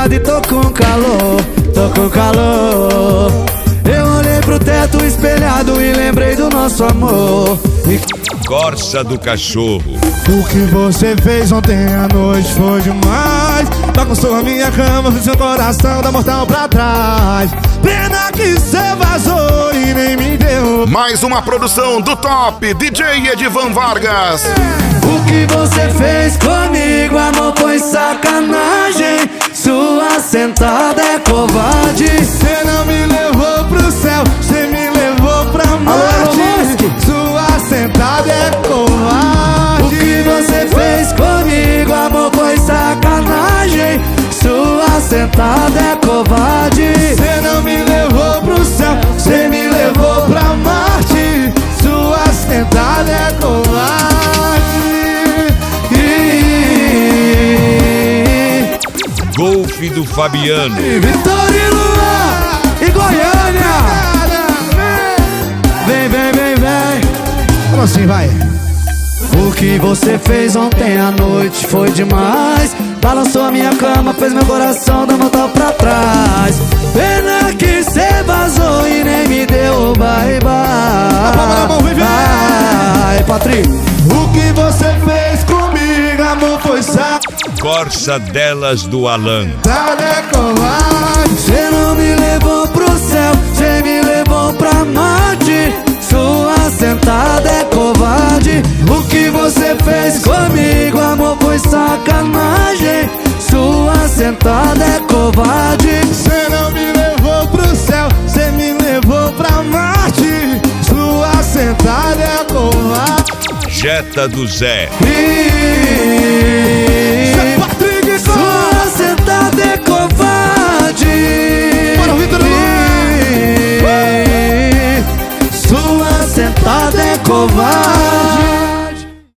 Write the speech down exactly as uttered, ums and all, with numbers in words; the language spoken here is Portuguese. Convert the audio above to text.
molhado e tô com calor, tô com calor. Eu olhei pro teto espelhado e lembrei do nosso amor. E... Corsa do cachorro. O que você fez ontem à noite foi demais. Bagunçou a minha cama, fez seu coração da mortal pra trás. Pena que cê vazou e nem me deu. Mais uma produção do Top D J Edivan Vargas. O que você fez comigo, amor, foi sacanagem. Sua sentada é covarde. Cê não me levou pro céu, cê me levou pra Marte. Sua sentada é covarde. O que você fez comigo, amor, foi sacanagem. Sua sentada é covarde. Cê não me levou pro céu, cê me levou pra Marte. Sua sentada é covarde. Golfe do Fabiano. Vitória e Lua e Goiânia. Vem, vem, vem, vem. Como assim, vai? O que você fez ontem à noite foi demais. Balançou a minha cama, fez meu coração dar volta pra trás. Pena que cê vazou e nem me deu bye bye. A palma na mão, vem, vem. Vai, Patrick. O que você fez comigo, amor, foi sacanagem. Corsa delas do Alan. É covarde. Cê não me levou pro céu, cê me levou pra Marte. Sua sentada é covarde. O que você fez comigo, amor, foi sacanagem. Sua sentada é covarde. Cê não me levou pro céu, cê me levou pra Marte. Sua sentada é covarde. Jetta do Zé. E... Patrick, sua sentada é covarde. Bora, Vitor e... Sua sentada é covarde.